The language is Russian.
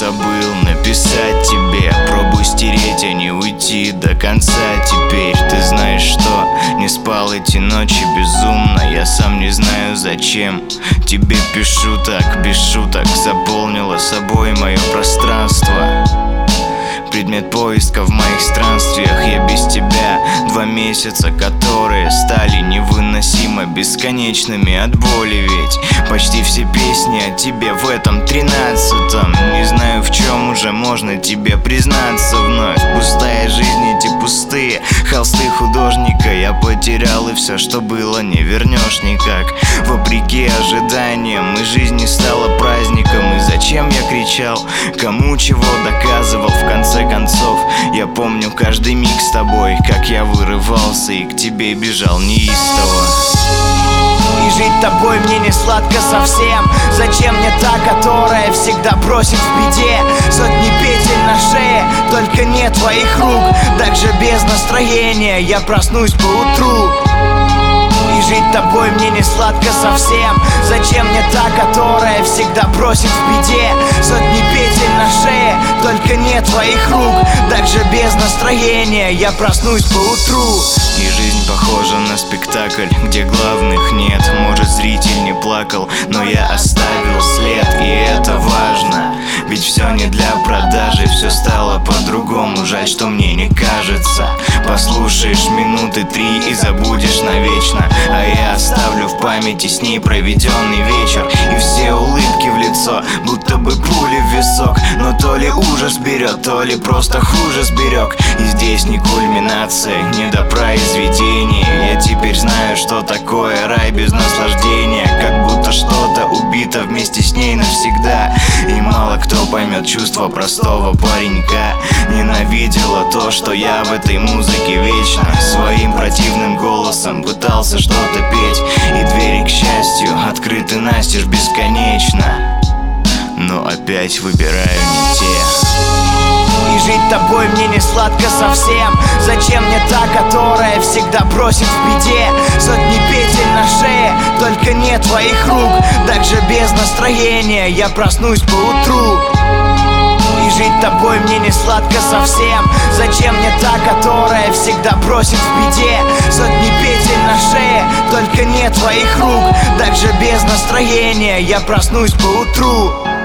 забыл написать тебе. Пробуй стереть, а не уйти до конца. Теперь ты знаешь, что не спал эти ночи безумно. Я сам не знаю зачем тебе пишу так, без шуток. Заполнила собой мое пространство, предмет поиска в моих странствиях. Я без тебя 2 месяца, которые стали невыносимо бесконечными от боли. Ведь почти все песни о тебе в этом 13-м. Не знаю, в чем уже можно тебе признаться вновь. Пустая жизнь, эти пустые холсты художника. Я потерял, и все, что было, не вернешь никак. Вопреки ожиданиям, и жизнь не стала праздником. И зачем я кричал, кому чего доказывал? В конце концов, я помню каждый миг с тобой, как я вырывался и к тебе бежал неистово. И жить тобой мне не сладко совсем. Зачем мне та, которая всегда бросит в беде? Сотни петель на шее, только нет твоих рук. Так же без настроения я проснусь поутру. И жить тобой мне не сладко совсем. Зачем мне та, которая всегда бросит в беде? Сотни петель на шее, только нет твоих рук. Так же без настроения я проснусь поутру. И жизнь похожа на спектакль, где главных нет. Может, зритель не плакал, но я оставил след. И это важно, ведь все не для продажи. Все стало по-другому, жаль, что мне не кажется. Послушаешь минуты 3 и забудешь навечно. А я оставлю в памяти с ней проведенный вечер. И все улыбки в лицо, будто бы пули в висок. Но то ли ужас берет, то ли просто хуже сберег. И здесь не кульминация, не до произведения. Я теперь знаю, что такое рай без наслаждения. Как будто что-то убито вместе с ней навсегда. И мало кто поймет чувство простого паренька. Ненавидела то, что я в этой музыке вечно своим противным голосом пытался что-то петь. И двери, к счастью, открыты настежь бесконечно. Но опять выбираю не те. И жить тобой мне не сладко совсем. Зачем мне та, которая всегда бросит в беде? Сотни петель на шее, только нет твоих рук. Так же без настроения я проснусь поутру. И жить тобой мне не сладко совсем. Зачем мне та, которая всегда бросит в беде? Сотни петель на шее, только нет твоих рук. Так же без настроения я проснусь поутру.